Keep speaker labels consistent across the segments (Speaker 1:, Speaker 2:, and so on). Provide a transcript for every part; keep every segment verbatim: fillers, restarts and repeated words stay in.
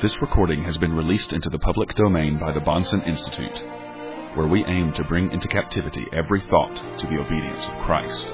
Speaker 1: This recording has been released into the public domain by the Bahnsen Institute, where we aim to bring into captivity every thought to the obedience of Christ.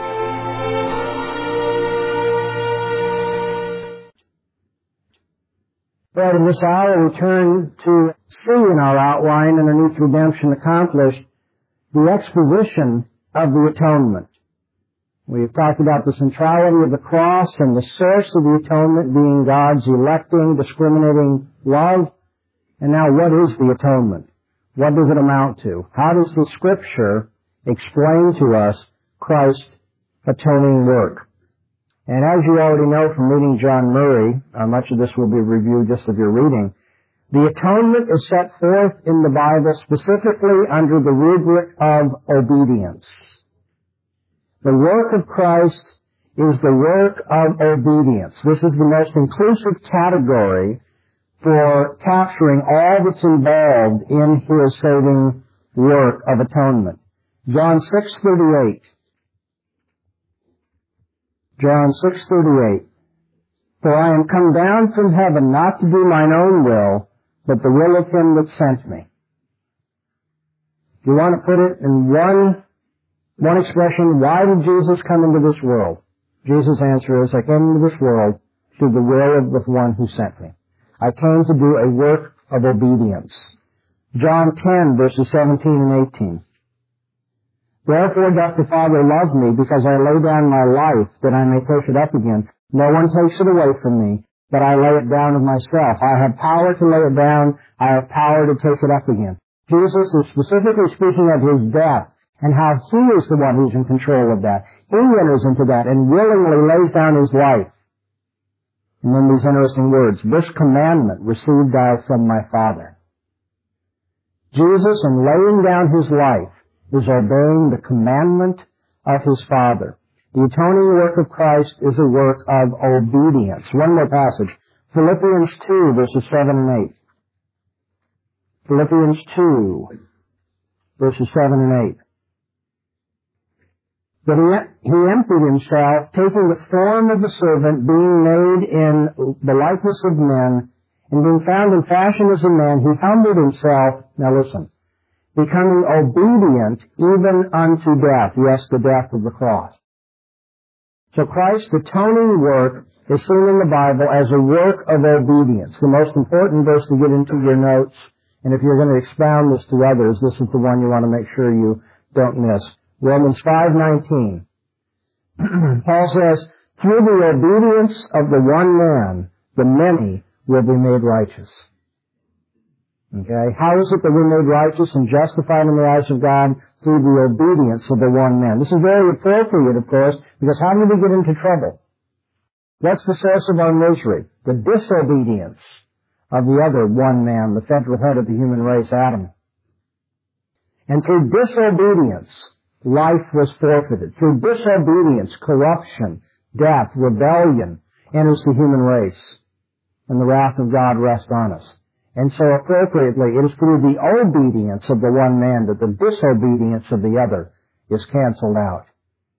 Speaker 2: But in this hour we turn to see in our outline, underneath redemption accomplished, the exposition of the atonement. We've talked about the centrality of the cross and the source of the atonement being God's electing, discriminating love. And now what is the atonement? What does it amount to? How does the Scripture explain to us Christ's atoning work? And as you already know from reading John Murray, uh, much of this will be reviewed just of your reading, the atonement is set forth in the Bible specifically under the rubric of obedience. The work of Christ is the work of obedience. This is the most inclusive category for capturing all that's involved in His saving work of atonement. John six thirty-eight. John six thirty-eight. For I am come down from heaven not to do mine own will, but the will of Him that sent me. If you want to put it in one One expression, why did Jesus come into this world? Jesus' answer is, I came into this world to do the will of the one who sent me. I came to do a work of obedience. John ten, verses seventeen and eighteen. Therefore doth the Father love me, because I lay down my life, that I may take it up again. No one takes it away from me, but I lay it down of myself. I have power to lay it down. I have power to take it up again. Jesus is specifically speaking of His death, and how He is the one who's in control of that. He enters into that and willingly lays down His life. And then these interesting words, this commandment received I from my Father. Jesus, in laying down His life, is obeying the commandment of His Father. The atoning work of Christ is a work of obedience. One more passage. Philippians two, verses seven and eight. Philippians two, verses seven and eight. But he, he emptied himself, taking the form of a servant, being made in the likeness of men, and being found in fashion as a man, he humbled himself, now listen, becoming obedient even unto death, yes, the death of the cross. So Christ's atoning work is seen in the Bible as a work of obedience. The most important verse to get into your notes, and if you're going to expound this to others, this is the one you want to make sure you don't miss. Romans five nineteen. Paul says, through the obedience of the one man, the many will be made righteous. Okay? How is it that we're made righteous and justified in the eyes of God? Through the obedience of the one man. This is very appropriate, of course, because how did we get into trouble? What's the source of our misery? The disobedience of the other one man, the federal head of the human race, Adam. And through disobedience, life was forfeited. Through disobedience, corruption, death, rebellion enters the human race, and the wrath of God rests on us. And so appropriately, it is through the obedience of the one man that the disobedience of the other is canceled out.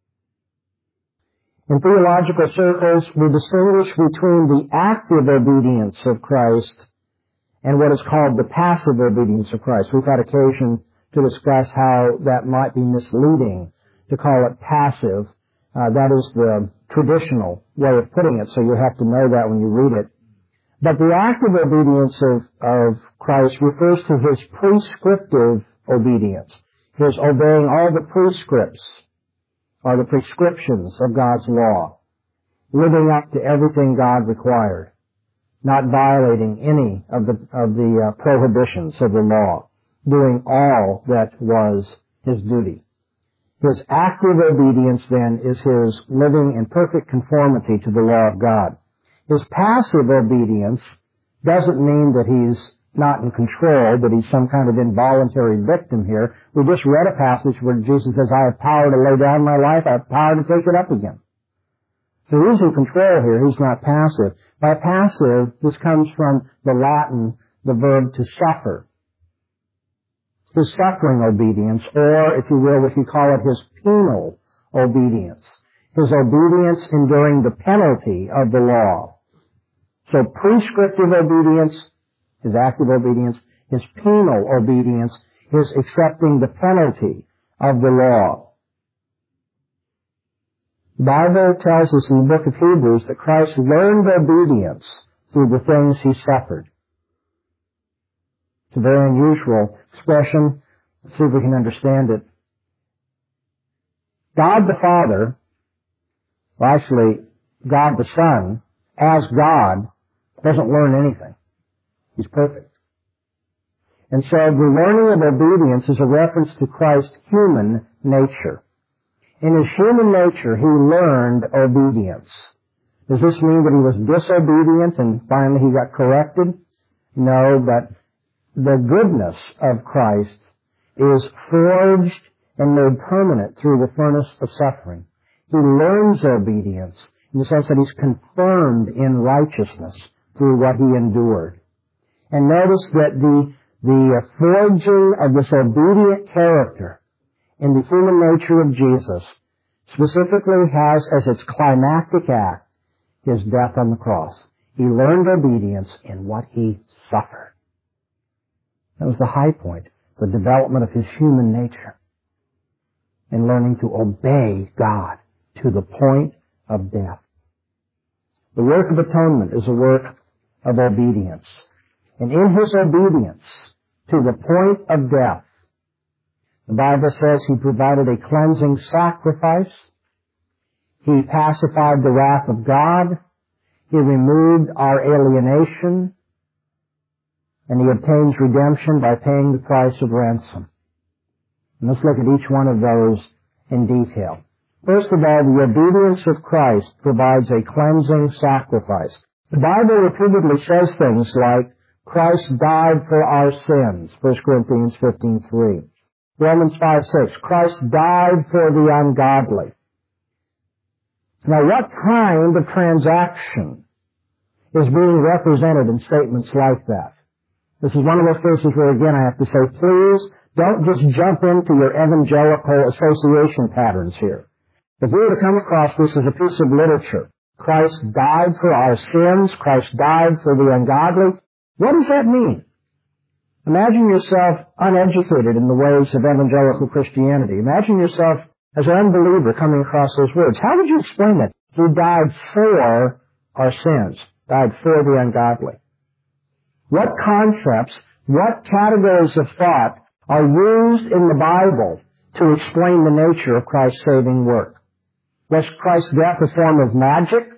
Speaker 2: In theological circles, we distinguish between the active obedience of Christ and what is called the passive obedience of Christ. We've had occasion to discuss how that might be misleading to call it passive. Uh, that is the traditional way of putting it, so you have to know that when you read it. But the active obedience of, of Christ refers to His prescriptive obedience, His obeying all the prescripts, or the prescriptions of God's law, living up to everything God required, not violating any of the, of the uh, prohibitions of the law, doing all that was His duty. His active obedience, then, is His living in perfect conformity to the law of God. His passive obedience doesn't mean that He's not in control, that He's some kind of involuntary victim here. We just read a passage where Jesus says, I have power to lay down my life, I have power to take it up again. So He's in control here, He's not passive. By passive, this comes from the Latin, the verb to suffer. His suffering obedience, or, if you will, if you call it His penal obedience. His obedience enduring the penalty of the law. So prescriptive obedience, his active obedience, his penal obedience, his accepting the penalty of the law. The Bible tells us in the book of Hebrews that Christ learned obedience through the things he suffered. It's a very unusual expression. Let's see if we can understand it. God the Father, well actually God the Son, as God, doesn't learn anything. He's perfect. And so the learning of obedience is a reference to Christ's human nature. In his human nature, he learned obedience. Does this mean that he was disobedient and finally he got corrected? No, but the goodness of Christ is forged and made permanent through the furnace of suffering. He learns obedience in the sense that he's confirmed in righteousness through what he endured. And notice that the, the forging of this obedient character in the human nature of Jesus specifically has as its climactic act his death on the cross. He learned obedience in what he suffered. That was the high point, the development of his human nature, in learning to obey God to the point of death. The work of atonement is a work of obedience. And in his obedience to the point of death, the Bible says he provided a cleansing sacrifice. He pacified the wrath of God. He removed our alienation. And he obtains redemption by paying the price of ransom. And let's look at each one of those in detail. First of all, the obedience of Christ provides a cleansing sacrifice. The Bible repeatedly says things like, Christ died for our sins, First Corinthians fifteen three. Romans five six, Christ died for the ungodly. Now, what kind of transaction is being represented in statements like that? This is one of those cases where, again, I have to say, please don't just jump into your evangelical association patterns here. If we were to come across this as a piece of literature, Christ died for our sins, Christ died for the ungodly, what does that mean? Imagine yourself uneducated in the ways of evangelical Christianity. Imagine yourself as an unbeliever coming across those words. How would you explain that? He died for our sins, died for the ungodly. What concepts, what categories of thought are used in the Bible to explain the nature of Christ's saving work? Was Christ's death a form of magic?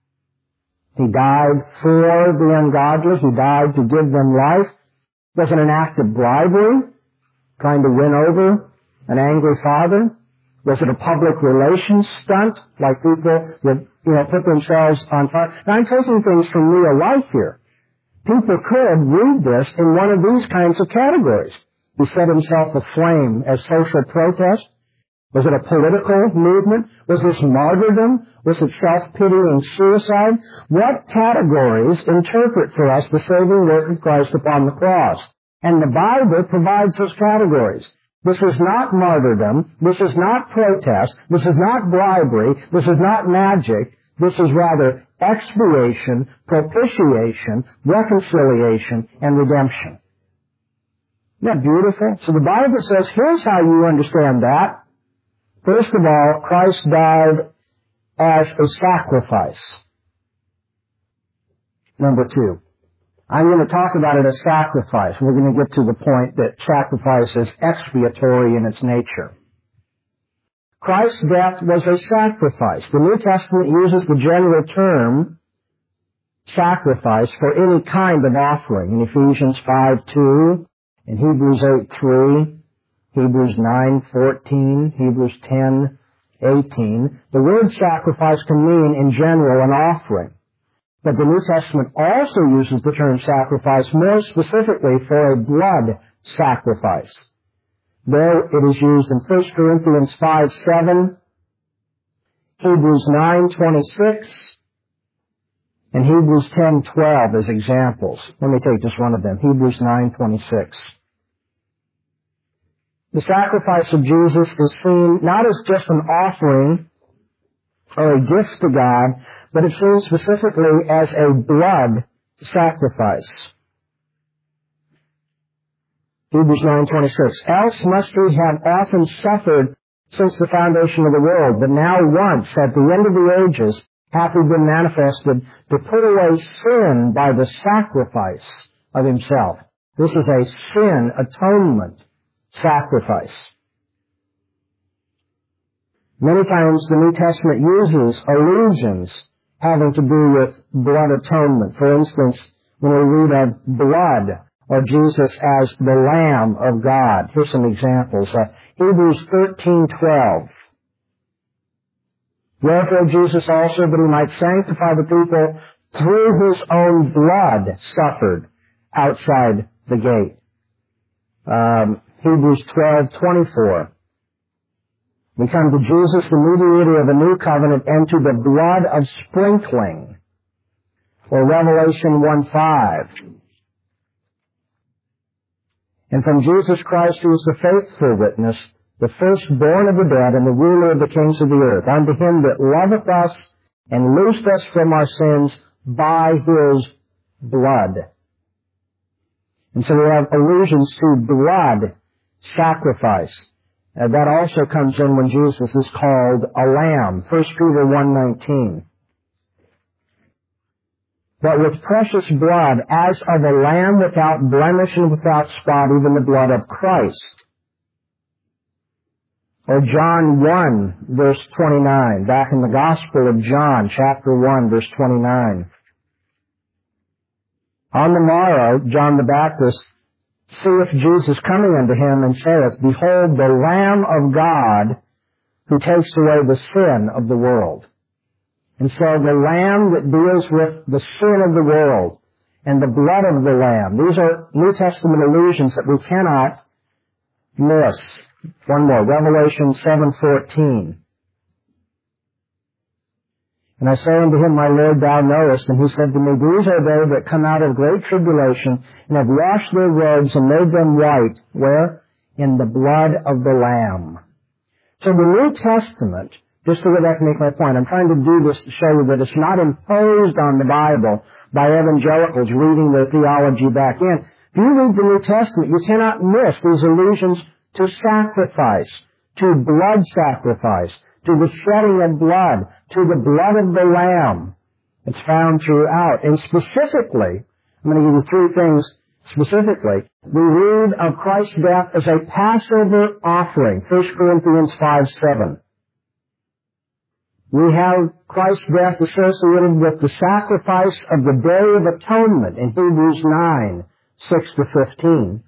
Speaker 2: He died for the ungodly. He died to give them life. Was it an act of bribery, trying to win over an angry father? Was it a public relations stunt, like people that, you know, put themselves on fire? Now, I'm taking things from real life here. People could read this in one of these kinds of categories. He set himself aflame as social protest. Was it a political movement? Was this martyrdom? Was it self-pitying suicide? What categories interpret for us the saving work of Christ upon the cross? And the Bible provides those categories. This is not martyrdom. This is not protest. This is not bribery. This is not magic. This is rather expiation, propitiation, reconciliation, and redemption. Isn't that beautiful? So the Bible says, here's how you understand that. First of all, Christ died as a sacrifice. Number two, I'm going to talk about it as sacrifice. We're going to get to the point that sacrifice is expiatory in its nature. Christ's death was a sacrifice. The New Testament uses the general term sacrifice for any kind of offering. In Ephesians five two, in Hebrews eight three, Hebrews nine fourteen, Hebrews ten eighteen. The word sacrifice can mean, in general, an offering. But the New Testament also uses the term sacrifice more specifically for a blood sacrifice. There it is used in First Corinthians five seven, Hebrews nine twenty-six, and Hebrews ten twelve as examples. Let me take just one of them, Hebrews nine twenty-six. The sacrifice of Jesus is seen not as just an offering or a gift to God, but it's seen specifically as a blood sacrifice. Hebrews nine twenty-six. Else must he have often suffered since the foundation of the world, but now once, at the end of the ages, hath he been manifested to put away sin by the sacrifice of himself. This is a sin atonement sacrifice. Many times the New Testament uses allusions having to do with blood atonement. For instance, when we read of blood, or Jesus as the Lamb of God. Here's some examples. Uh, Hebrews thirteen twelve. Wherefore Jesus also, that he might sanctify the people through his own blood, suffered outside the gate. Um, Hebrews twelve twenty-four. We come to Jesus, the mediator of a new covenant, and to the blood of sprinkling. Or Revelation one five. And from Jesus Christ, who is the faithful witness, the firstborn of the dead, and the ruler of the kings of the earth, unto him that loveth us, and loosed us from our sins by his blood. And so we have allusions to blood sacrifice. Uh, that also comes in when Jesus is called a lamb. First Peter one nineteen. But with precious blood, as of a lamb without blemish and without spot, even the blood of Christ. Or John one, verse twenty-nine, back in the Gospel of John, chapter one, verse twenty-nine. On the morrow, John the Baptist seeth Jesus coming unto him, and saith, Behold, the Lamb of God, who takes away the sin of the world. And so the Lamb that deals with the sin of the world, and the blood of the Lamb, these are New Testament allusions that we cannot miss. One more, Revelation seven fourteen. And I say unto him, My Lord, thou knowest. And he said to me, These are they that come out of great tribulation, and have washed their robes and made them white. Where? In the blood of the Lamb. So the New Testament, just to go back and make my point, I'm trying to do this to show you that it's not imposed on the Bible by evangelicals reading their theology back in. If you read the New Testament, you cannot miss these allusions to sacrifice, to blood sacrifice, to the shedding of blood, to the blood of the Lamb. It's found throughout. And specifically, I'm going to give you three things specifically. We read of Christ's death as a Passover offering, First Corinthians five seven. We have Christ's death associated with the sacrifice of the Day of Atonement in Hebrews nine six to fifteen.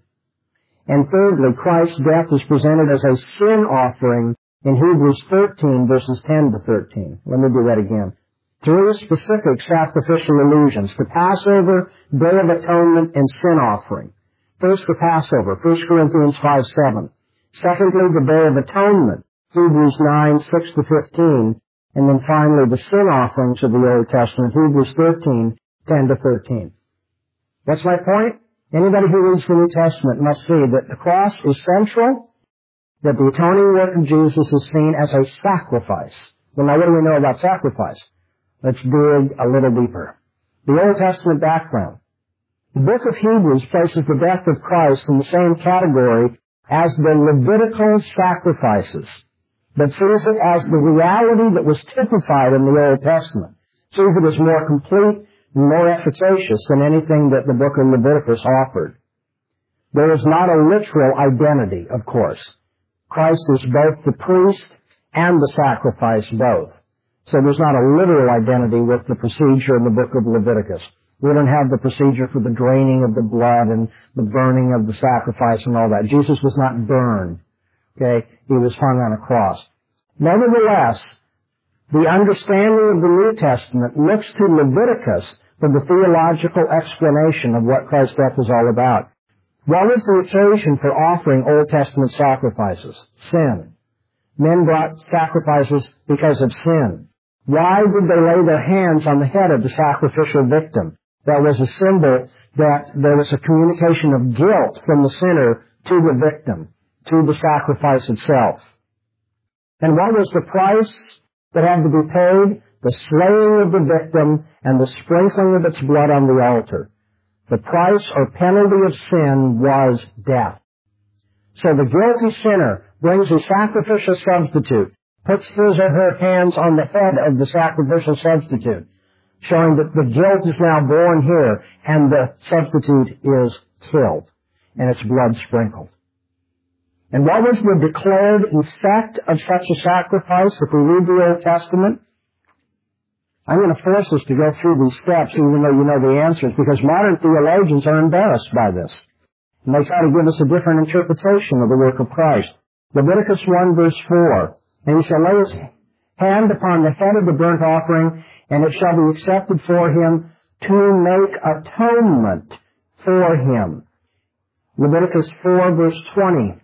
Speaker 2: And thirdly, Christ's death is presented as a sin offering in Hebrews thirteen, verses ten to thirteen. Let me do that again. Three specific sacrificial allusions: the Passover, Day of Atonement, and sin offering. First, the Passover, First Corinthians five seven. Secondly, the Day of Atonement, Hebrews nine six to fifteen. And then finally, the sin offerings of the Old Testament, Hebrews thirteen ten to thirteen. What's my point? Anybody who reads the New Testament must see that the cross is central, that the atoning work of Jesus is seen as a sacrifice. Well, now what do we know about sacrifice? Let's dig a little deeper. The Old Testament background. The book of Hebrews places the death of Christ in the same category as the Levitical sacrifices, but sees it as the reality that was typified in the Old Testament. Sees it as more complete and more efficacious than anything that the book of Leviticus offered. There is not a literal identity, of course. Christ is both the priest and the sacrifice both. So there's not a literal identity with the procedure in the book of Leviticus. We don't have the procedure for the draining of the blood and the burning of the sacrifice and all that. Jesus was not burned. Okay? He was hung on a cross. Nevertheless, the understanding of the New Testament looks to Leviticus for the theological explanation of what Christ's death was all about. What was the occasion for offering Old Testament sacrifices? Sin. Men brought sacrifices because of sin. Why did they lay their hands on the head of the sacrificial victim? That was a symbol that there was a communication of guilt from the sinner to the victim, to the sacrifice itself. And what was the price that had to be paid, the slaying of the victim, and the sprinkling of its blood on the altar. The price or penalty of sin was death. So the guilty sinner brings a sacrificial substitute, puts his or her hands on the head of the sacrificial substitute, showing that the guilt is now borne here, and the substitute is killed, and its blood sprinkled. And what was the declared effect of such a sacrifice if we read the Old Testament? I'm going to force us to go through these steps even though you know the answers, because modern theologians are embarrassed by this. And they try to give us a different interpretation of the work of Christ. Leviticus one verse four, and he shall lay his hand upon the head of the burnt offering, and it shall be accepted for him to make atonement for him. Leviticus four verse twenty.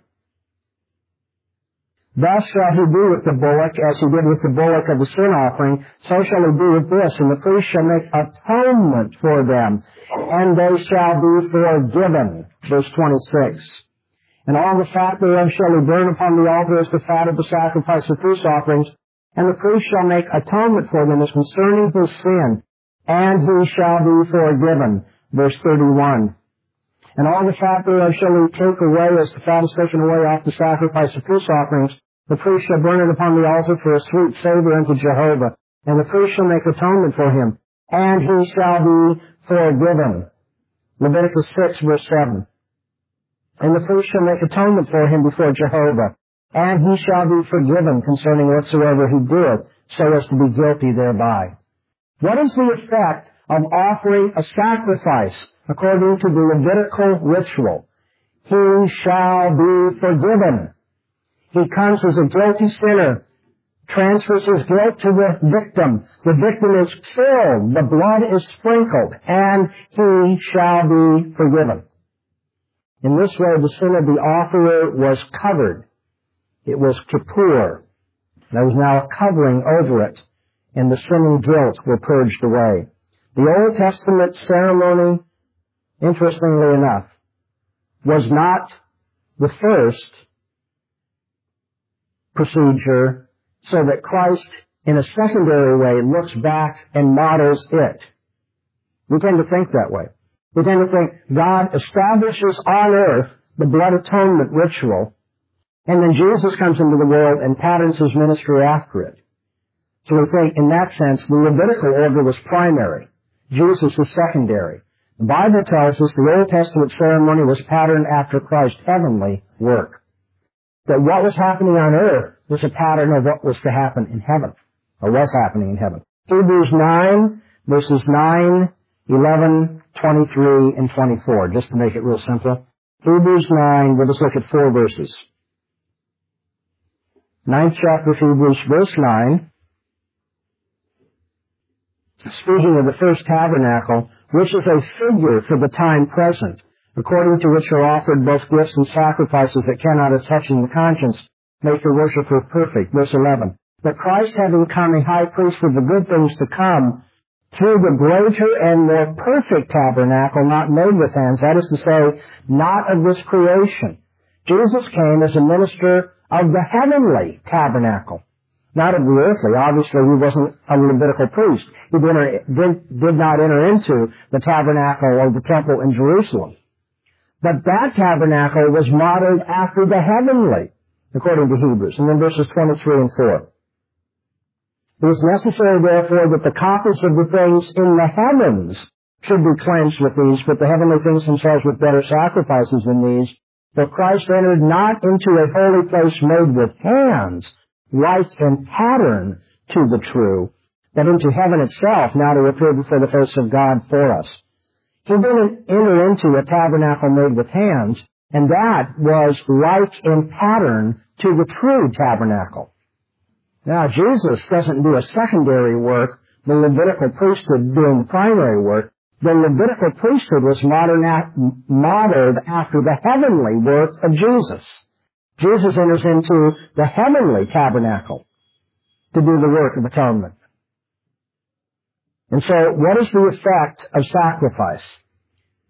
Speaker 2: Thus shall he do with the bullock, as he did with the bullock of the sin offering, so shall he do with this, and the priest shall make atonement for them, and they shall be forgiven. Verse twenty-six. And all the fat thereof shall he burn upon the altar as the fat of the sacrifice of peace offerings, and the priest shall make atonement for them as concerning his sin, and he shall be forgiven. Verse thirty-one. And all the fat thereof shall he take away as the fat is taken away off the sacrifice of peace offerings. The priest shall burn it upon the altar for a sweet savor unto Jehovah. And the priest shall make atonement for him, and he shall be forgiven. Leviticus six verse seven. And the priest shall make atonement for him before Jehovah, and he shall be forgiven concerning whatsoever he did, so as to be guilty thereby. What is the effect of offering a sacrifice according to the Levitical ritual? He shall be forgiven. He comes as a guilty sinner, transfers his guilt to the victim. The victim is killed, the blood is sprinkled, and he shall be forgiven. In this way, the sin of the offerer was covered. It was kippur. There was now a covering over it, and the sin and guilt were purged away. The Old Testament ceremony, interestingly enough, was not the first procedure, so that Christ, in a secondary way, looks back and models it. We tend to think that way. We tend to think God establishes on earth the blood atonement ritual, and then Jesus comes into the world and patterns his ministry after it. So we think, in that sense, the Levitical order was primary. Jesus was secondary. The Bible tells us the Old Testament ceremony was patterned after Christ's heavenly work. That what was happening on earth was a pattern of what was to happen in heaven, or was happening in heaven. Hebrews nine, verses nine, eleven, twenty-three, and twenty-four, just to make it real simple. Hebrews nine, we'll just look at four verses. Ninth chapter of Hebrews, verse nine. Speaking of the first tabernacle, which is a figure for the time present, according to which are offered both gifts and sacrifices that cannot, as touching the conscience, make the worshiper perfect. Verse eleven. But Christ, having come a high priest of the good things to come, through the greater and more perfect tabernacle not made with hands, that is to say, not of this creation. Jesus came as a minister of the heavenly tabernacle, not of the earthly. Obviously, he wasn't a Levitical priest. He did, did, did not enter into the tabernacle or the temple in Jerusalem. But that tabernacle was modeled after the heavenly, according to Hebrews. And then verses twenty-three and four. It was necessary, therefore, that the copies of the things in the heavens should be cleansed with these, but the heavenly things themselves with better sacrifices than these. For Christ entered not into a holy place made with hands, like in pattern to the true, but into heaven itself, now to appear before the face of God for us. He didn't enter into a tabernacle made with hands, and that was like in pattern to the true tabernacle. Now, Jesus doesn't do a secondary work, the Levitical priesthood doing the primary work. The Levitical priesthood was modeled after the heavenly work of Jesus. Jesus enters into the heavenly tabernacle to do the work of atonement. And so, what is the effect of sacrifice?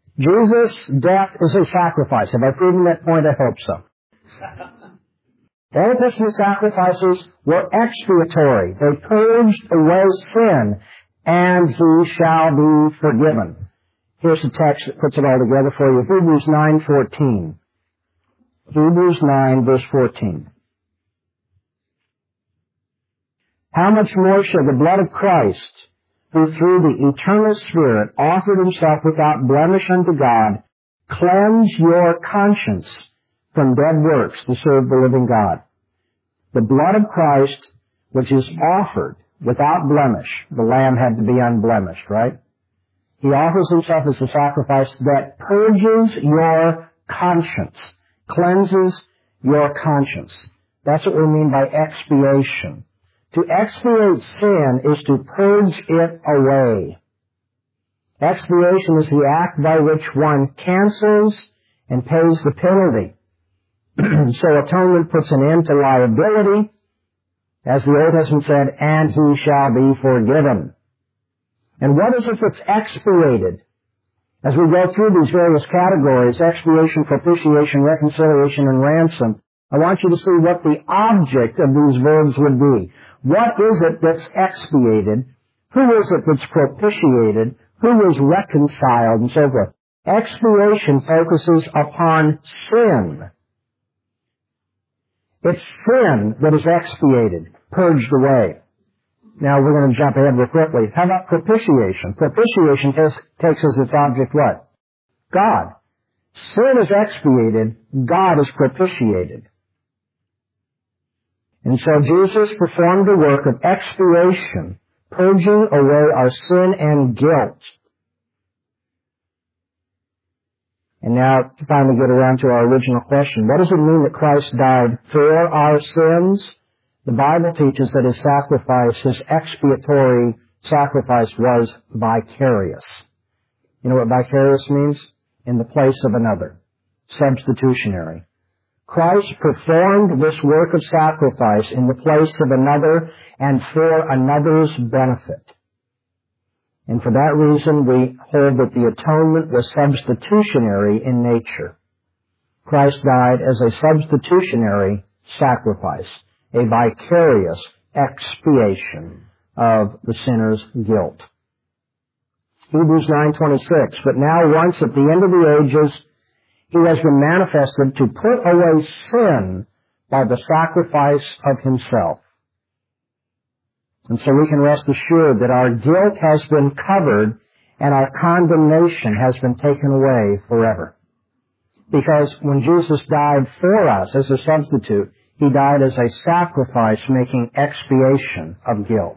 Speaker 2: Jesus' death is a sacrifice. Have I proven that point? I hope so. The Old Testament sacrifices were expiatory. They purged away sin, and he shall be forgiven. Here's the text that puts it all together for you. Hebrews nine fourteen. Hebrews nine, verse fourteen. How much more shall the blood of Christ, who through the eternal Spirit offered himself without blemish unto God, cleanse your conscience from dead works to serve the living God? The blood of Christ, which is offered without blemish. The lamb had to be unblemished, right? He offers himself as a sacrifice that purges your conscience, cleanses your conscience. That's what we mean by expiation. To expiate sin is to purge it away. Expiation is the act by which one cancels and pays the penalty. So atonement puts an end to liability, as the Old Testament said, and he shall be forgiven. And what is it that's expiated? As we go through these various categories, expiation, propitiation, reconciliation, and ransom, I want you to see what the object of these verbs would be. What is it that's expiated? Who is it that's propitiated? Who is reconciled? And so forth. Expiation focuses upon sin. It's sin that is expiated, purged away. Now we're going to jump ahead real quickly. How about propitiation? Propitiation takes, takes as its object what? God. Sin is expiated, God is propitiated. And so Jesus performed a work of expiation, purging away our sin and guilt. And now, to finally get around to our original question, what does it mean that Christ died for our sins? The Bible teaches that his sacrifice, his expiatory sacrifice, was vicarious. You know what vicarious means? In the place of another. Substitutionary. Christ performed this work of sacrifice in the place of another and for another's benefit. And for that reason, we hold that the atonement was substitutionary in nature. Christ died as a substitutionary sacrifice, a vicarious expiation of the sinner's guilt. Hebrews nine twenty-six, but now once at the end of the ages, he has been manifested to put away sin by the sacrifice of himself. And so we can rest assured that our guilt has been covered and our condemnation has been taken away forever. Because when Jesus died for us as a substitute, he died as a sacrifice making expiation of guilt.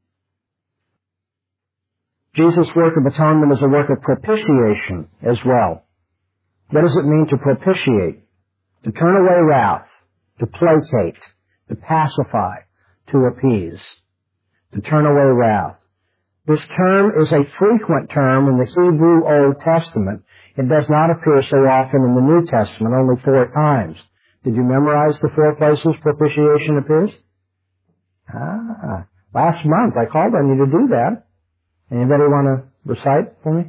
Speaker 2: Jesus' work of atonement is a work of propitiation as well. What does it mean to propitiate? To turn away wrath, to placate, to pacify, to appease. To turn away wrath. This term is a frequent term in the Hebrew Old Testament. It does not appear so often in the New Testament, only four times. Did you memorize the four places propitiation appears? Ah, last month I called on you to do that. Anybody want to recite for me?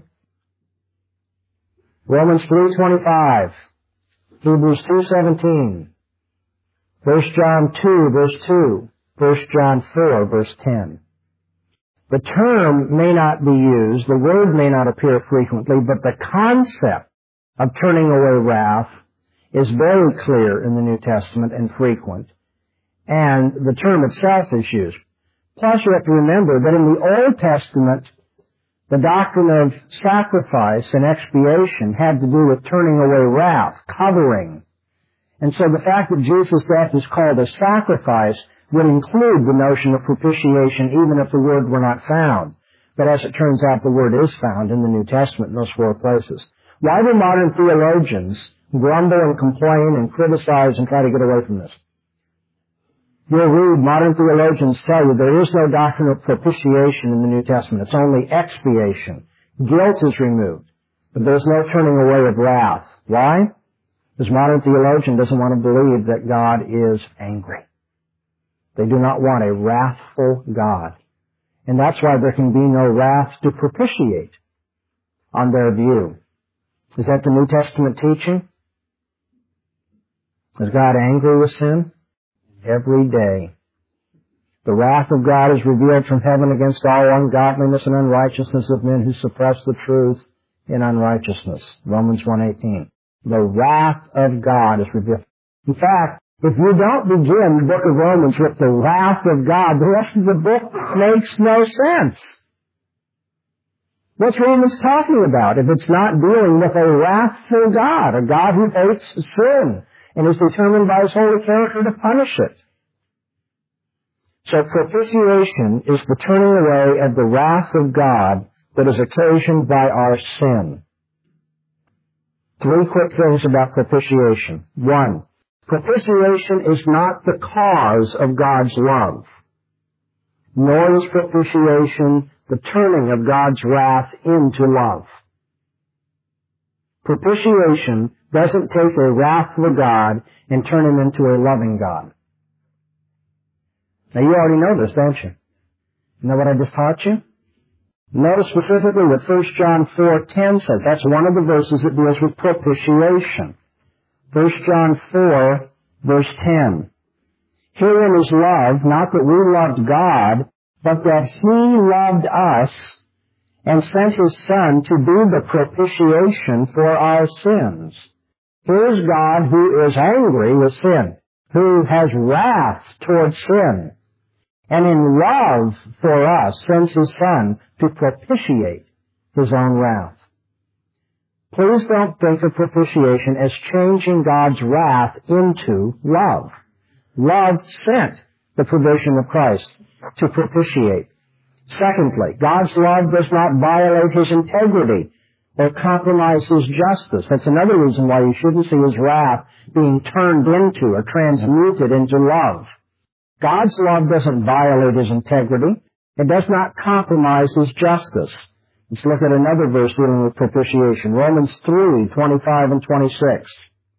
Speaker 2: Romans three twenty-five, Hebrews two seventeen, First John two, verse two, First John four, verse ten. The term may not be used, the word may not appear frequently, but the concept of turning away wrath is very clear in the New Testament and frequent, and the term itself is used. Plus, you have to remember that in the Old Testament, the doctrine of sacrifice and expiation had to do with turning away wrath, covering. And so the fact that Jesus' death is called a sacrifice would include the notion of propitiation even if the word were not found. But as it turns out, the word is found in the New Testament in those four places. Why do modern theologians grumble and complain and criticize and try to get away from this? You'll read modern theologians tell you there is no doctrine of propitiation in the New Testament. It's only expiation. Guilt is removed, but there's no turning away of wrath. Why? Because modern theologian doesn't want to believe that God is angry. They do not want a wrathful God. And that's why there can be no wrath to propitiate on their view. Is that the New Testament teaching? Is God angry with sin? every day. The wrath of God is revealed from heaven against all ungodliness and unrighteousness of men who suppress the truth in unrighteousness. Romans one eighteen. The wrath of God is revealed. In fact, if you don't begin the book of Romans with the wrath of God, the rest of the book makes no sense. What's Romans talking about if it's not dealing with a wrathful God, a God who hates sin and is determined by his holy character to punish it? So propitiation is the turning away of the wrath of God that is occasioned by our sin. Three quick things about propitiation. One, propitiation is not the cause of God's love, nor is propitiation the turning of God's wrath into love. Propitiation doesn't take a wrathful God and turn him into a loving God. Now you already know this, don't you? You know what I just taught you? Notice specifically what First John four ten says. That's one of the verses that deals with propitiation. First John four, verse ten. Herein is love, not that we loved God, but that he loved us and sent his Son to be the propitiation for our sins. Here's God who is angry with sin, who has wrath towards sin, and in love for us sends his Son to propitiate his own wrath. Please don't think of propitiation as changing God's wrath into love. Love sent the provision of Christ to propitiate. Secondly, God's love does not violate his integrity or compromise his justice. That's another reason why you shouldn't see his wrath being turned into or transmuted into love. God's love doesn't violate his integrity. It does not compromise his justice. Let's look at another verse dealing with propitiation. Romans three, twenty-five and twenty-six.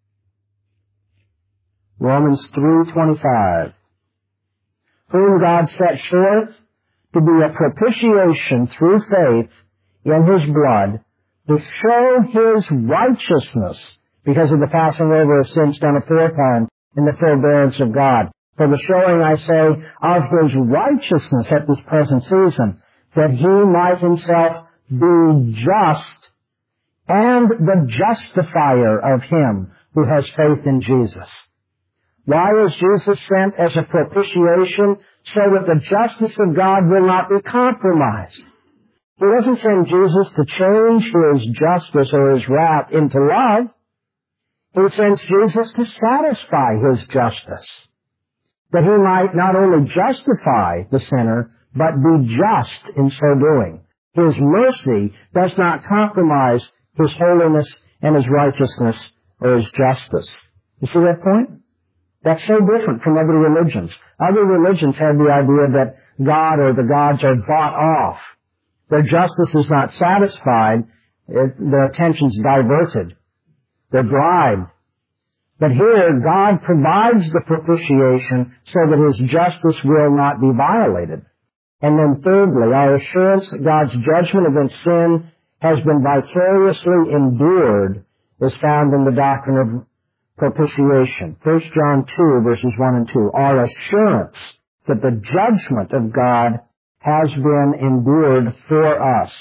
Speaker 2: Romans three, twenty-five. Whom God set forth to be a propitiation through faith in his blood, to show his righteousness because of the passing over of sins done aforetime in the forbearance of God. For the showing, I say, of his righteousness at this present season, that he might himself be just and the justifier of him who has faith in Jesus. Why is Jesus sent as a propitiation? So that the justice of God will not be compromised. He doesn't send Jesus to change his justice or his wrath into love. He sends Jesus to satisfy his justice, that he might not only justify the sinner, but be just in so doing. His mercy does not compromise his holiness and his righteousness or his justice. You see that point? That's so different from other religions. Other religions have the idea that God or the gods are bought off. Their justice is not satisfied. It, their attention's diverted. They're bribed. But here, God provides the propitiation so that his justice will not be violated. And then thirdly, our assurance that God's judgment against sin has been vicariously endured is found in the doctrine of propitiation. First John two, verses one and two. Our assurance that the judgment of God has been endured for us.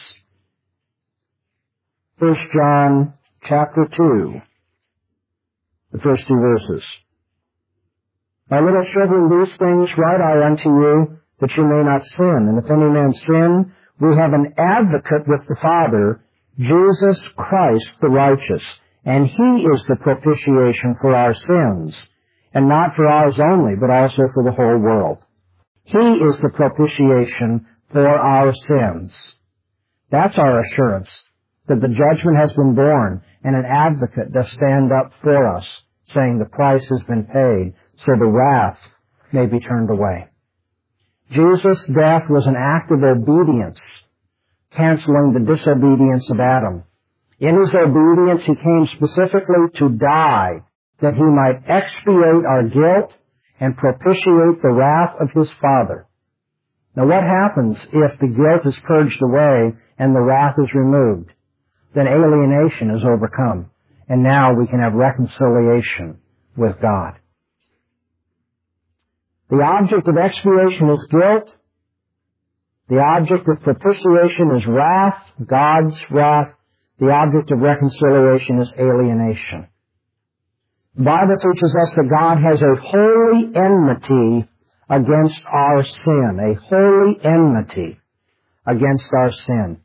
Speaker 2: First John chapter two. The first two verses. My little children, these things write I unto you, that you may not sin. And if any man sin, we have an advocate with the Father, Jesus Christ the righteous. And he is the propitiation for our sins, and not for ours only, but also for the whole world. He is the propitiation for our sins. That's our assurance, that the judgment has been borne, and an advocate does stand up for us, saying the price has been paid, so the wrath may be turned away. Jesus' death was an act of obedience, canceling the disobedience of Adam. In his obedience, he came specifically to die, that he might expiate our guilt and propitiate the wrath of his Father. Now what happens if the guilt is purged away and the wrath is removed? Then alienation is overcome, and now we can have reconciliation with God. The object of expiation is guilt. The object of propitiation is wrath, God's wrath. The object of reconciliation is alienation. The Bible teaches us that God has a holy enmity against our sin, a holy enmity against our sin.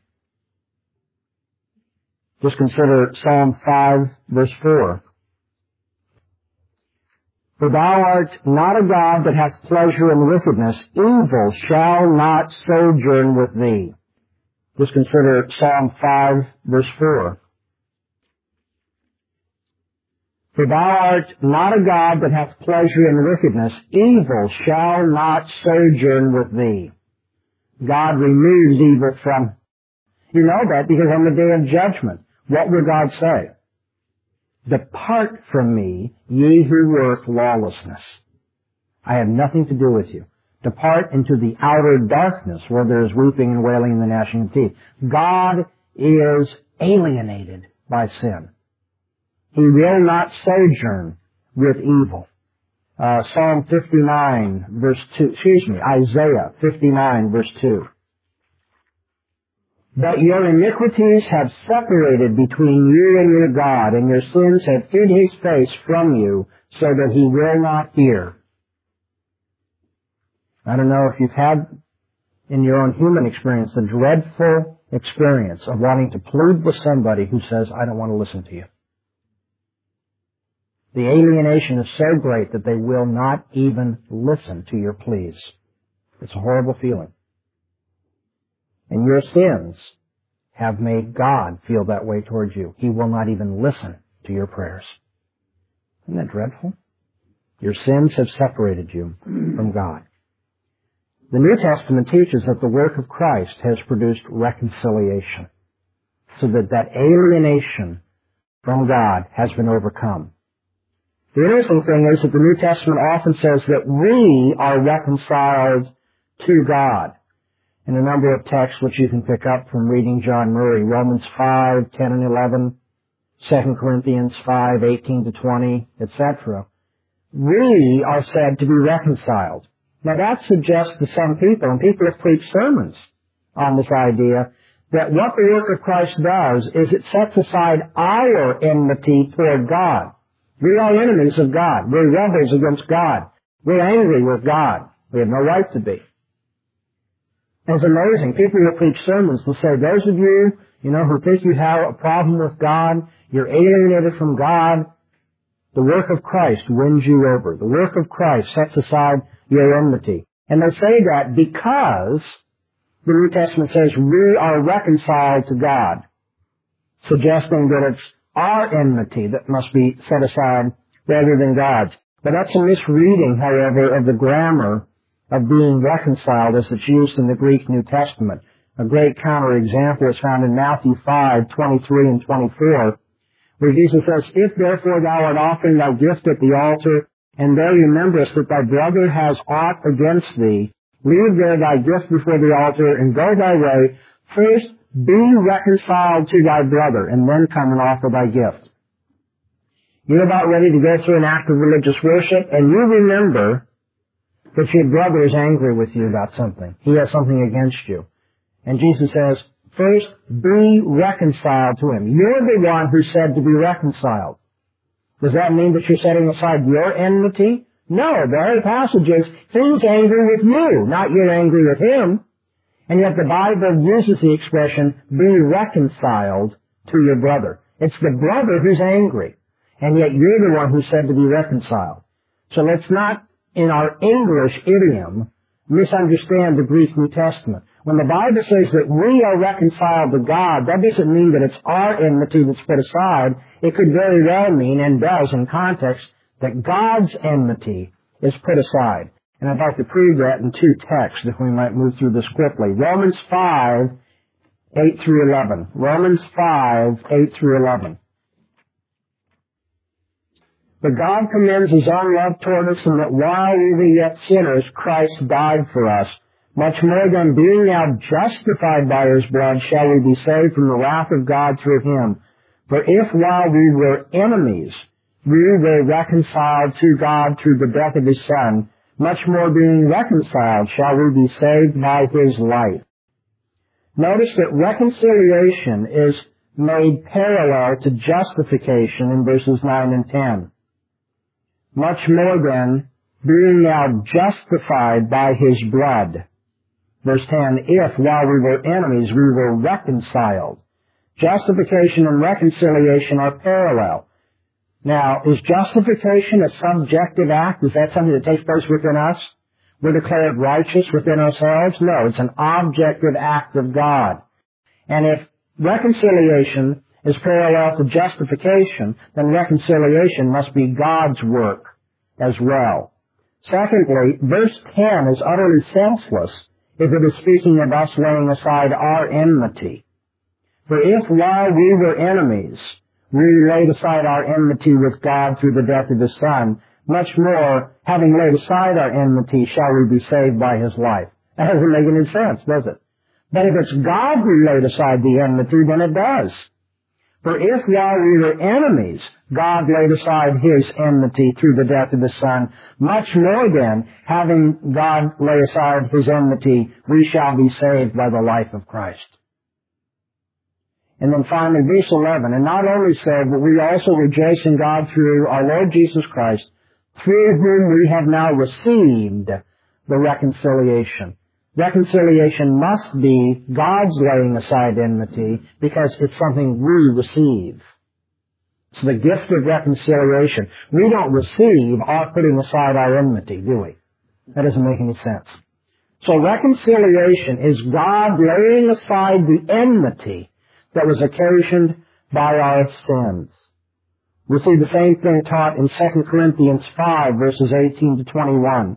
Speaker 2: Just consider Psalm five, verse four. For thou art not a God that hath pleasure in wickedness. Evil shall not sojourn with thee. Just consider Psalm five, verse four. For thou art not a God that hath pleasure in wickedness. Evil shall not sojourn with thee. God removes evil from. You know that because on the day of judgment, what will God say? Depart from me, ye who work lawlessness. I have nothing to do with you. Depart into the outer darkness where there is weeping and wailing and the gnashing of teeth. God is alienated by sin. He will not sojourn with evil. Uh, Psalm fifty-nine, verse two, excuse me, Isaiah fifty-nine, verse two. But your iniquities have separated between you and your God, and your sins have hid his face from you, so that he will not hear. I don't know if you've had in your own human experience the dreadful experience of wanting to plead with somebody who says, I don't want to listen to you. The alienation is so great that they will not even listen to your pleas. It's a horrible feeling. And your sins have made God feel that way towards you. He will not even listen to your prayers. Isn't that dreadful? Your sins have separated you from God. The New Testament teaches that the work of Christ has produced reconciliation, so that that alienation from God has been overcome. The interesting thing is that the New Testament often says that we are reconciled to God. In a number of texts which you can pick up from reading John Murray, Romans five, ten and eleven, Second Corinthians five, eighteen to twenty, et cetera. We are said to be reconciled. Now that suggests to some people, and people have preached sermons on this idea, that what the work of Christ does is it sets aside our enmity toward God. We are enemies of God. We're rebels against God. We're angry with God. We have no right to be. It's amazing. People who preach sermons will say, those of you, you know, who think you have a problem with God, you're alienated from God, the work of Christ wins you over. The work of Christ sets aside your enmity. And they say that because the New Testament says we are reconciled to God, suggesting that it's our enmity that must be set aside rather than God's. But that's a misreading, however, of the grammar of being reconciled as it's used in the Greek New Testament. A great counterexample is found in Matthew five, twenty-three and twenty-four, where Jesus says, If therefore thou art offering thy gift at the altar, and there rememberest that thy brother has aught against thee, leave there thy gift before the altar, and go thy way. First be reconciled to thy brother, and then come and offer thy gift. You're about ready to go through an act of religious worship, and you remember that your brother is angry with you about something. He has something against you. And Jesus says, first, be reconciled to him. You're the one who's said to be reconciled. Does that mean that you're setting aside your enmity? No, the very passage is, he's angry with you, not you're angry with him. And yet the Bible uses the expression, be reconciled to your brother. It's the brother who's angry. And yet you're the one who's said to be reconciled. So let's not, in our English idiom, misunderstand the Greek New Testament. When the Bible says that we are reconciled to God, that doesn't mean that it's our enmity that's put aside. It could very well mean, and does in context, that God's enmity is put aside. And I'd like to prove that in two texts, if we might move through this quickly. Romans five, eight through eleven. Romans five, eight through eleven. But God commends his own love toward us, and that while we were yet sinners, Christ died for us. Much more than being now justified by his blood, shall we be saved from the wrath of God through him. For if while we were enemies, we were reconciled to God through the death of his Son, much more being reconciled shall we be saved by his life. Notice that reconciliation is made parallel to justification in verses nine and ten. Much more then, being now justified by his blood. Verse ten, if while we were enemies we were reconciled. Justification and reconciliation are parallel. Now, is justification a subjective act? Is that something that takes place within us? We're declared righteous within ourselves? No, it's an objective act of God. And if reconciliation is parallel to justification, then reconciliation must be God's work as well. Secondly, verse ten is utterly senseless if it is speaking of us laying aside our enmity. For if while we were enemies, we laid aside our enmity with God through the death of his Son, much more, having laid aside our enmity, shall we be saved by his life. That doesn't make any sense, does it? But if it's God who laid aside the enmity, then it does. For if while we were enemies, God laid aside his enmity through the death of his Son, much more then, having God lay aside his enmity, we shall be saved by the life of Christ. And then finally, verse eleven, and not only so, but we also rejoice in God through our Lord Jesus Christ, through whom we have now received the reconciliation. Reconciliation must be God's laying aside enmity because it's something we receive. It's the gift of reconciliation. We don't receive our putting aside our enmity, do we? That doesn't make any sense. So reconciliation is God laying aside the enmity that was occasioned by our sins. We see the same thing taught in Second Corinthians five, verses eighteen to twenty-one.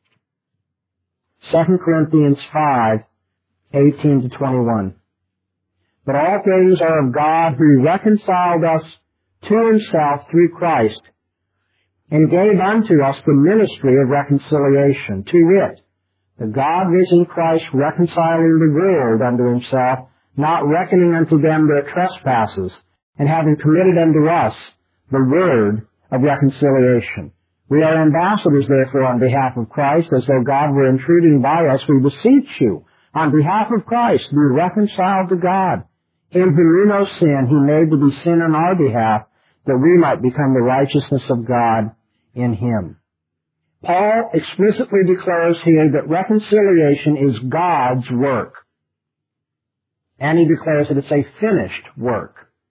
Speaker 2: Second Corinthians five, eighteen to twenty-one. But all things are of God, who reconciled us to himself through Christ, and gave unto us the ministry of reconciliation, to wit, that God is in Christ reconciling the world unto himself, not reckoning unto them their trespasses, and having committed unto us the word of reconciliation. We are ambassadors, therefore, on behalf of Christ, as though God were intruding by us. We beseech you, on behalf of Christ, be reconciled to God. Him who knew no sin, he made to be sin on our behalf, that we might become the righteousness of God in him. Paul explicitly declares here that reconciliation is God's work. And he declares that it's a finished work.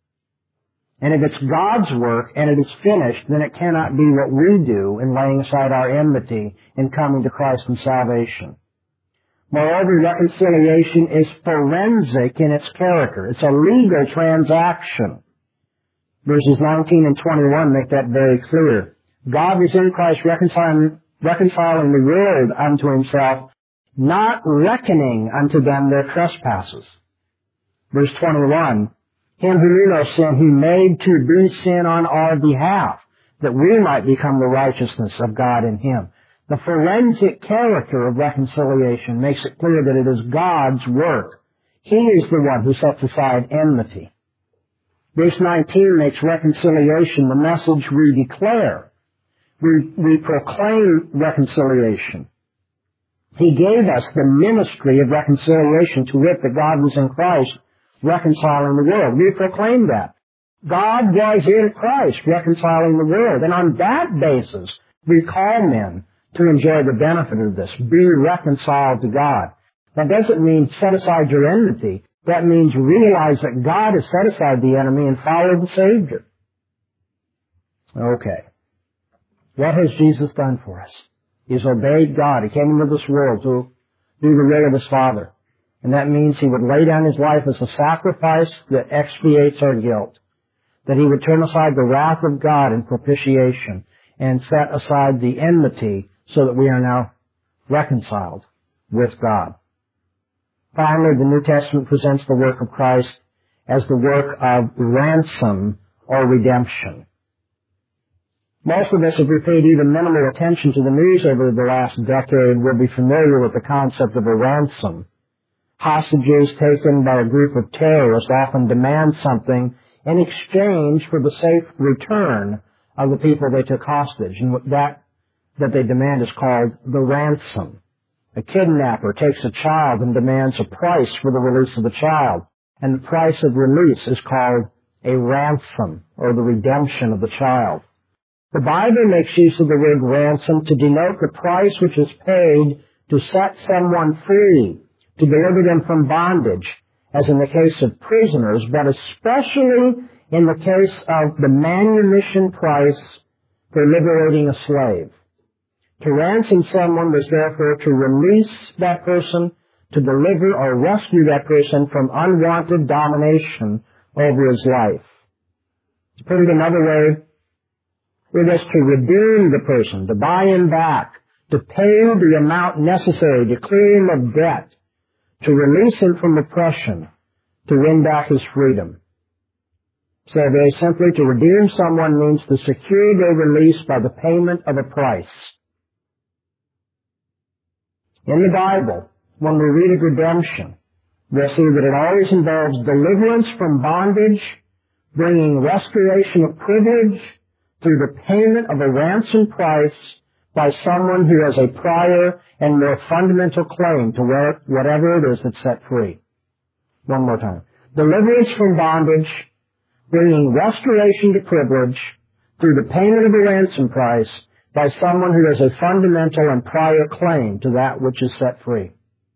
Speaker 2: And if it's God's work and it is finished, then it cannot be what we do in laying aside our enmity and coming to Christ in salvation. Moreover, reconciliation is forensic in its character. It's a legal transaction. Verses nineteen and twenty-one make that very clear. God is in Christ reconciling, reconciling the world unto himself, not reckoning unto them their trespasses. Verse twenty-one, him who knew no sin, he made to be sin on our behalf, that we might become the righteousness of God in him. The forensic character of reconciliation makes it clear that it is God's work. He is the one who sets aside enmity. Verse nineteen makes reconciliation the message we declare. We, we proclaim reconciliation. He gave us the ministry of reconciliation, to wit, that God was in Christ reconciling the world. We proclaim that. God was in Christ reconciling the world. And on that basis, we call men to enjoy the benefit of this. Be reconciled to God. That doesn't mean set aside your enmity. That means realize that God has set aside the enemy and follow the Savior. Okay. What has Jesus done for us? He's obeyed God. He came into this world to do the will of his Father. And that means he would lay down his life as a sacrifice that expiates our guilt. That he would turn aside the wrath of God in propitiation and set aside the enmity so that we are now reconciled with God. Finally, the New Testament presents the work of Christ as the work of ransom or redemption. Most of us, if we paid even minimal attention to the news over the last decade, will be familiar with the concept of a ransom. Hostages taken by a group of terrorists often demand something in exchange for the safe return of the people they took hostage. And that that they demand is called the ransom. A kidnapper takes a child and demands a price for the release of the child, and the price of release is called a ransom, or the redemption of the child. The Bible makes use of the word ransom to denote the price which is paid to set someone free, to deliver them from bondage, as in the case of prisoners, but especially in the case of the manumission price for liberating a slave. To ransom someone was therefore to release that person, to deliver or rescue that person from unwanted domination over his life. To put it another way, it was to redeem the person, to buy him back, to pay the amount necessary to clear him of debt, to release him from oppression, to win back his freedom. So very simply, to redeem someone means to secure their release by the payment of a price. In the Bible, when we read of redemption, we'll see that it always involves deliverance from bondage, bringing restoration of privilege through the payment of a ransom price by someone who has a prior and more fundamental claim to whatever it is that's set free. One more time. Deliverance from bondage, bringing restoration to privilege through the payment of a ransom price by someone who has a fundamental and prior claim to that which is set free.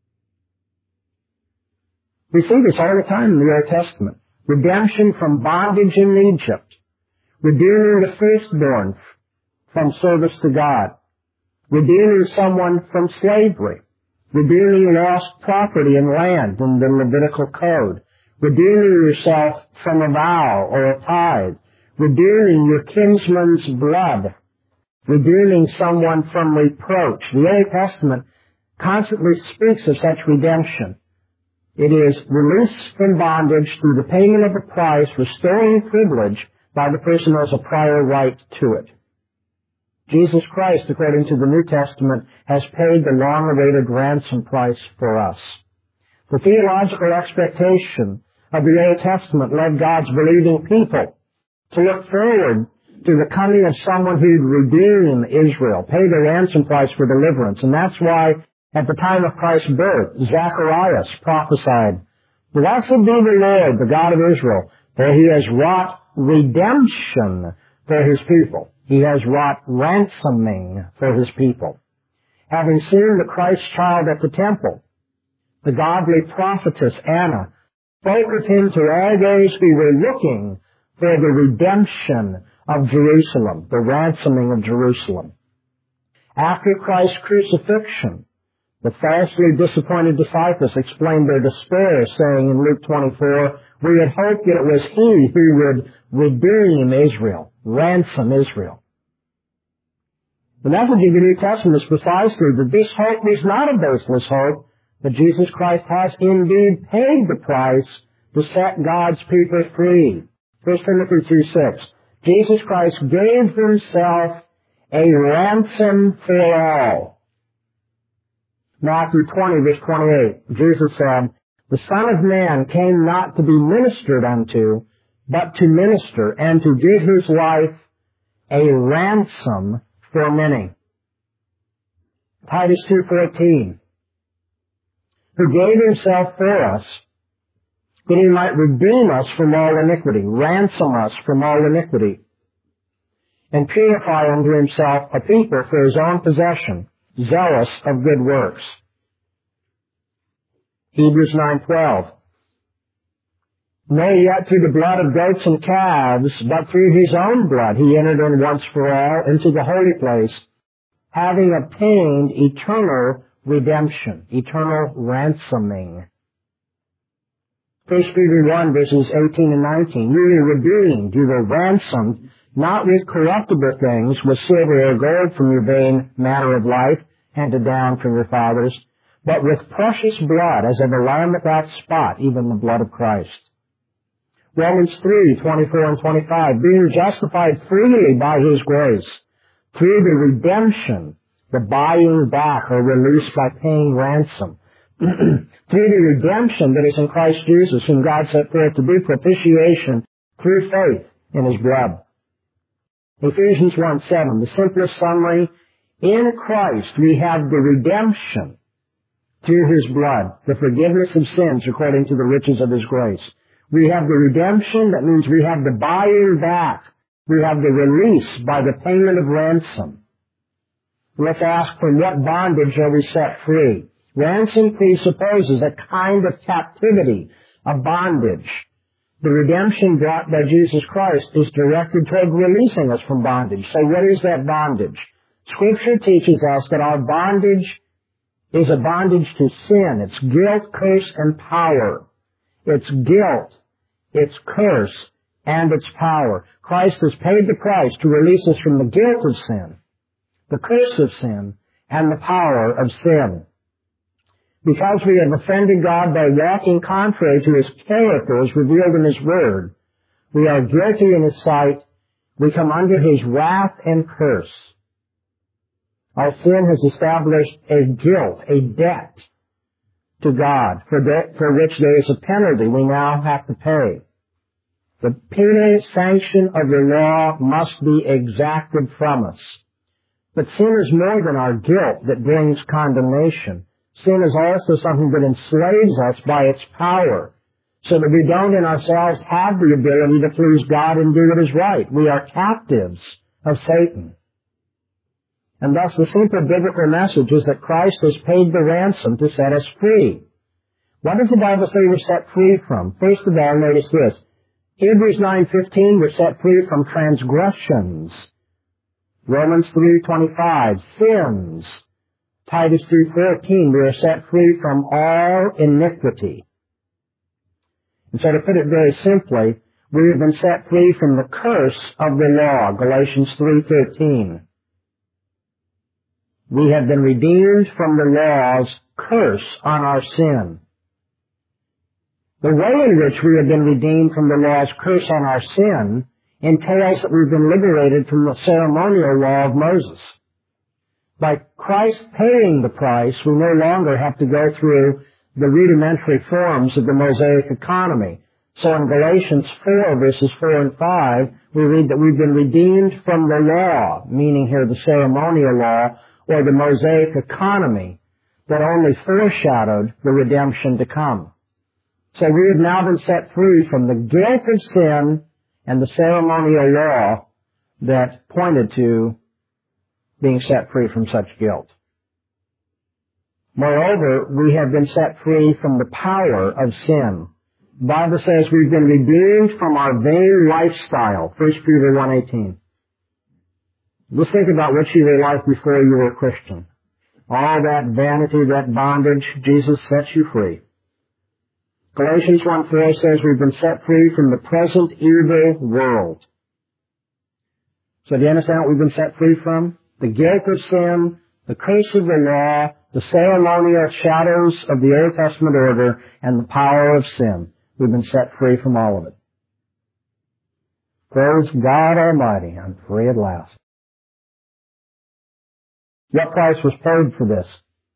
Speaker 2: We see this all the time in the Old Testament. Redemption from bondage in Egypt. Redeeming the firstborn from service to God. Redeeming someone from slavery. Redeeming lost property and land in the Levitical Code. Redeeming yourself from a vow or a tithe. Redeeming your kinsman's blood. Redeeming someone from reproach. The Old Testament constantly speaks of such redemption. It is release from bondage through the payment of a price, restoring privilege by the person who has a prior right to it. Jesus Christ, according to the New Testament, has paid the long-awaited ransom price for us. The theological expectation of the Old Testament led God's believing people to look forward to the coming of someone who'd redeem Israel, pay the ransom price for deliverance. And that's why at the time of Christ's birth, Zacharias prophesied, "Blessed be the Lord, the God of Israel, for he has wrought redemption for his people. He has wrought ransoming for his people." Having seen the Christ child at the temple, the godly prophetess Anna spoke of him to all those who were looking for the redemption of Jerusalem, the ransoming of Jerusalem. After Christ's crucifixion, the falsely disappointed disciples explained their despair, saying in Luke twenty-four, "We had hoped that it was he who would redeem Israel, ransom Israel." The message of the New Testament is precisely that this hope is not a baseless hope, but Jesus Christ has indeed paid the price to set God's people free. First Timothy two six, Jesus Christ gave himself a ransom for all. Matthew twenty, verse twenty-eight, Jesus said, "The Son of Man came not to be ministered unto, but to minister, and to give his life a ransom for many." Titus two fourteen, "Who gave himself for us, that he might redeem us from all iniquity," ransom us from all iniquity, "and purify unto himself a people for his own possession, zealous of good works." Hebrews nine twelve, "Nay, yet through the blood of goats and calves, but through his own blood he entered in once for all into the holy place, having obtained eternal redemption," eternal ransoming. First Peter one, verses eighteen and nineteen, "You were redeemed, you were ransomed, not with corruptible things, with silver or gold from your vain manner of life, handed down from your fathers, but with precious blood, as of a lamb without spot, even the blood of Christ." Romans three, twenty-four and twenty-five, "Being justified freely by his grace, through the redemption, the buying back or release by paying ransom, through the redemption that is in Christ Jesus, whom God set forth to do propitiation through faith in his blood." Ephesians one seven, the simplest summary In Christ we have the redemption through His blood, the forgiveness of sins according to the riches of His grace. We have the redemption, that means we have the buying back. We have the release by the payment of ransom. Let's ask, from what bondage are we set free? Ransom presupposes a kind of captivity, a bondage. The redemption brought by Jesus Christ is directed toward releasing us from bondage. So what is that bondage? Scripture teaches us that our bondage is a bondage to sin. It's guilt, curse, and power. It's guilt, it's curse, and its power. Christ has paid the price to release us from the guilt of sin, the curse of sin, and the power of sin. Because we have offended God by walking contrary to His character as revealed in His Word, we are guilty in His sight. We come under His wrath and curse. Our sin has established a guilt, a debt to God, for, de- for which there is a penalty we now have to pay. The penal sanction of the law must be exacted from us. But sin is more than our guilt that brings condemnation. Sin is also something that enslaves us by its power, so that we don't in ourselves have the ability to please God and do what is right. We are captives of Satan. And thus the simple biblical message is that Christ has paid the ransom to set us free. What does the Bible say we're set free from? First of all, notice this. Hebrews nine fifteen, we're set free from transgressions. Romans three twenty-five, sins. Titus three fourteen, we are set free from all iniquity. And so to put it very simply, we have been set free from the curse of the law, Galatians three thirteen. We have been redeemed from the law's curse on our sin. The way in which we have been redeemed from the law's curse on our sin entails that we've been liberated from the ceremonial law of Moses. By Christ paying the price, we no longer have to go through the rudimentary forms of the Mosaic economy. So in Galatians four, verses four and five, we read that we've been redeemed from the law, meaning here the ceremonial law, or the Mosaic economy that only foreshadowed the redemption to come. So we have now been set free from the guilt of sin and the ceremonial law that pointed to being set free from such guilt. Moreover, we have been set free from the power of sin. The Bible says we've been redeemed from our vain lifestyle, First Peter one eighteen. Let's think about what you were like before you were a Christian. All that vanity, that bondage, Jesus sets you free. Galatians one four says we've been set free from the present evil world. So do you understand what we've been set free from? The guilt of sin, the curse of the law, the ceremonial shadows of the Old Testament order, and the power of sin. We've been set free from all of it. Praise God Almighty, I'm free at last. What price was paid for this?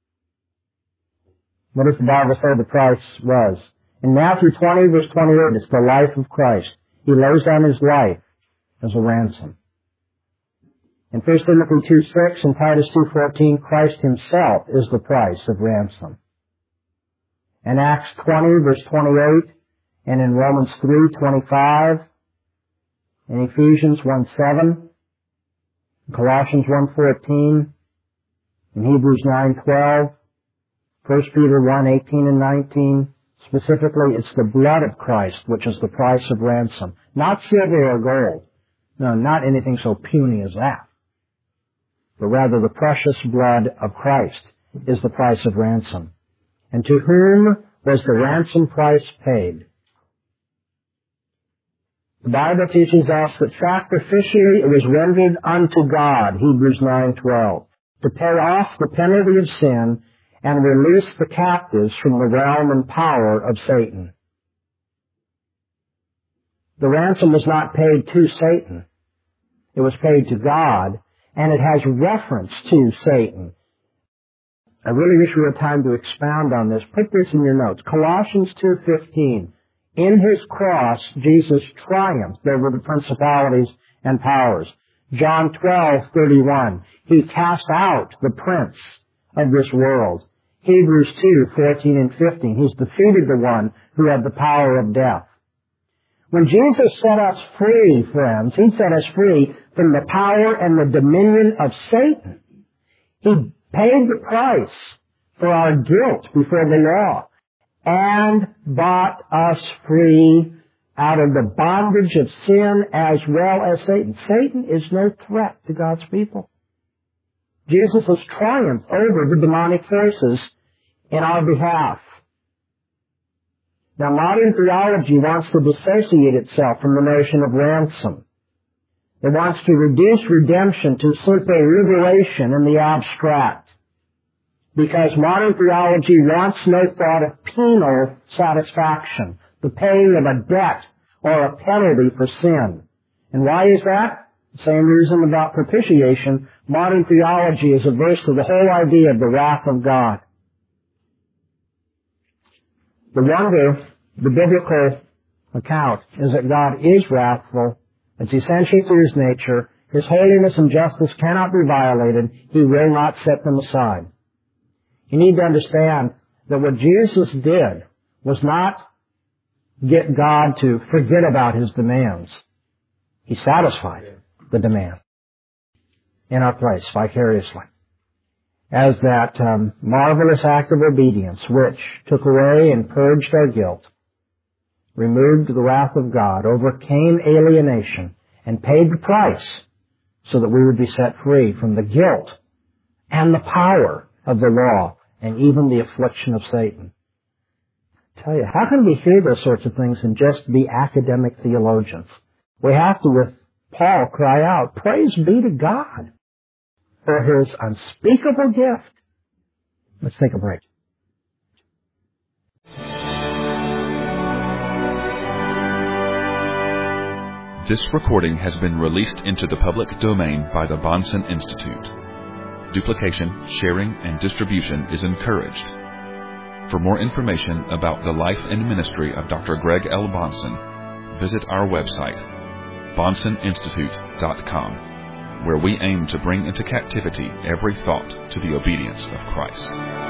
Speaker 2: What does the Bible say the price was? In Matthew twenty, verse twenty-eight, it's the life of Christ. He lays down His life as a ransom. In First Timothy two six and Titus two fourteen, Christ Himself is the price of ransom. In Acts twenty, verse twenty-eight, and in Romans three twenty-five, in Ephesians one seven, Colossians one fourteen, in Hebrews nine twelve, First Peter one eighteen and nineteen, specifically it's the blood of Christ which is the price of ransom. Not silver or gold. No, not anything so puny as that. But rather the precious blood of Christ is the price of ransom. And to whom was the ransom price paid? The Bible teaches us that sacrificially it was rendered unto God, Hebrews nine twelve, to pay off the penalty of sin and release the captives from the realm and power of Satan. The ransom was not paid to Satan. It was paid to God, and it has reference to Satan. I really wish we had time to expound on this. Put this in your notes. Colossians two fifteen. In His cross, Jesus triumphed over the principalities and powers. John twelve thirty-one, he cast out the prince of this world. Hebrews two fourteen and fifteen, he's defeated the one who had the power of death. When Jesus set us free, friends, he set us free from the power and the dominion of Satan. He paid the price for our guilt before the law and bought us free out of the bondage of sin as well as Satan. Satan is no threat to God's people. Jesus has triumphed over the demonic forces in our behalf. Now, modern theology wants to dissociate itself from the notion of ransom. It wants to reduce redemption to simply liberation in the abstract, because modern theology wants no thought of penal satisfaction, the paying of a debt or a penalty for sin. And why is that? The same reason about propitiation. Modern theology is averse to the whole idea of the wrath of God. The wonder, the biblical account, is that God is wrathful. It's essential to his nature. His holiness and justice cannot be violated. He will not set them aside. You need to understand that what Jesus did was not get God to forget about his demands. He satisfied the demand in our place vicariously. As that um, marvelous act of obedience which took away and purged our guilt, removed the wrath of God, overcame alienation, and paid the price so that we would be set free from the guilt and the power of the law and even the affliction of Satan. I tell you, how can we hear those sorts of things and just be academic theologians? We have to, with Paul, cry out, praise be to God for his unspeakable gift. Let's take a break.
Speaker 1: This recording has been released into the public domain by the Bahnsen Institute. Duplication, sharing, and distribution is encouraged. For more information about the life and ministry of Doctor Greg L. Bahnsen, visit our website, bahnsen institute dot com, where we aim to bring into captivity every thought to the obedience of Christ.